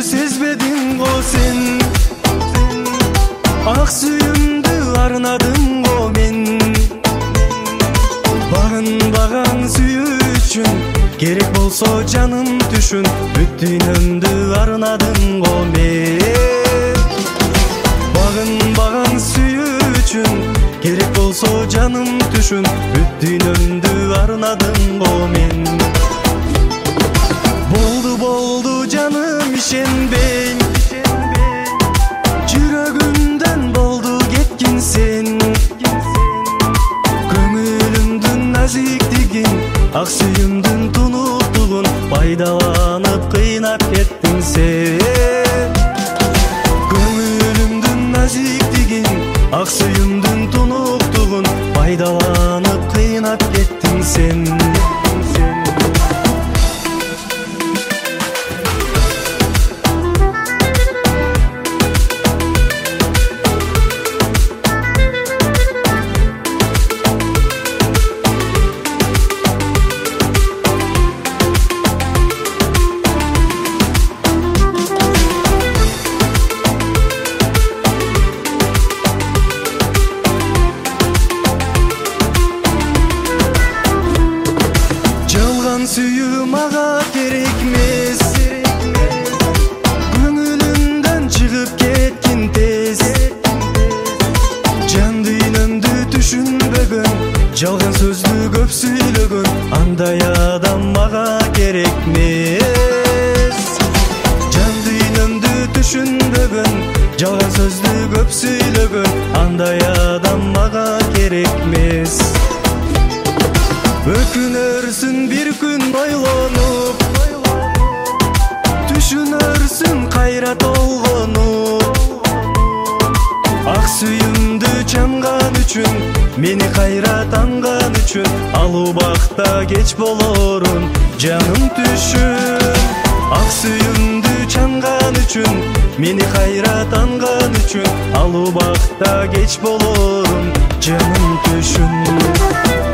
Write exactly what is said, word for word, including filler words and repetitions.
сезбедиң го сен, ак сүйүмдү арнадым го мен. Багынбаган сүйүүчүн керек болсо жаным түшүн, бүт дүйнөмдү арнадым го мен. Багынбаган сүйүүчүн керек болсо жаным түшүн, бүт дүйнөмдү арнадым го мен. Болду болду жаным ишенбейм, жүрөгүмдөн болду кеткин сен. Көңүлүмдүн назиктигин, ак сүйүмдүн тунуктугун пайдаланып кыйнап кеттиң сен. Көңүлүмдүн назиктигин, ак сүйүмдүн тунуктугун пайдаланып кыйнап кеттиң сен. Сүйүү мага керекмес, көңүлүмдөн чыгып кеткин тез. Жан дүйнөмдү түшүнбөгөн, жалган сөздү көп сүйлөгөн, андай адам мага керекмес. Жан дүйнөмдү түшүнбөгөн, жалган сөздү көп сүйлөгөн, андай адам мага керекмес. Өкүнөрсүн бир күн ойлонуп, түшүнөрсүн кайра толгонуп. Ак сүйүмдү чамган үчүн, мени кайра танган үчүн, ал убакта кеч болорун жаным түшүн. Ак сүйүмдү чамган үчүн, мени кайра танган үчүн, ал убакта кеч болорун жаным түшүн.